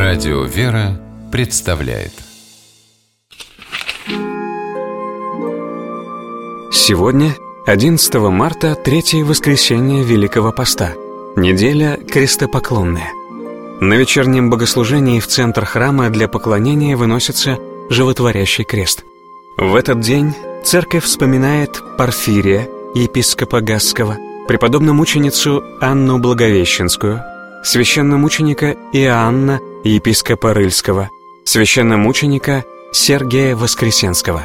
Радио «Вера» представляет. Сегодня, 11 марта, третье воскресенье Великого Поста, неделя крестопоклонная. На вечернем богослужении в центр храма для поклонения выносится животворящий крест. В этот день церковь вспоминает Порфирия, епископа Гасского, преподобномученицу Анну Благовещенскую, священномученика Иоанна, епископа Рыльского, священномученика Сергия Воскресенского.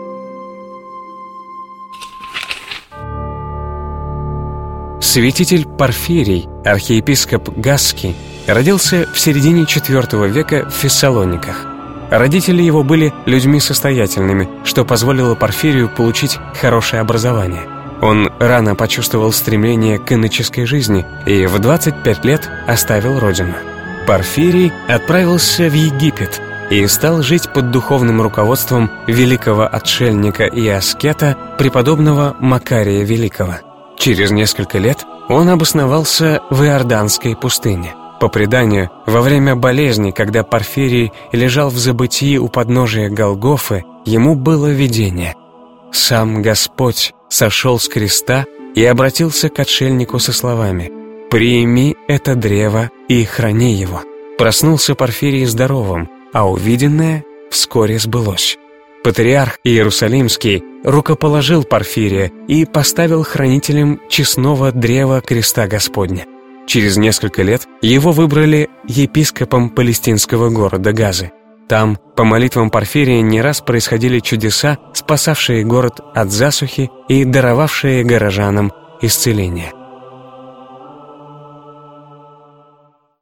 Святитель Порфирий, архиепископ Гасский, родился в середине IV века в Фессалониках. Родители его были людьми состоятельными, что позволило Порфирию получить хорошее образование. Он рано почувствовал стремление к иноческой жизни и в 25 лет оставил родину. Порфирий отправился в Египет и стал жить под духовным руководством великого отшельника и аскета преподобного Макария Великого. Через несколько лет он обосновался в Иорданской пустыне. По преданию, во время болезни, когда Порфирий лежал в забытии у подножия Голгофы, ему было видение. Сам Господь сошел с креста и обратился к отшельнику со словами: «Прими это древо и храни его». Проснулся Порфирий здоровым, а увиденное вскоре сбылось. Патриарх Иерусалимский рукоположил Порфирия и поставил хранителем честного древа креста Господня. Через несколько лет его выбрали епископом палестинского города Газы. Там, по молитвам Порфирия, не раз происходили чудеса, спасавшие город от засухи и даровавшие горожанам исцеление.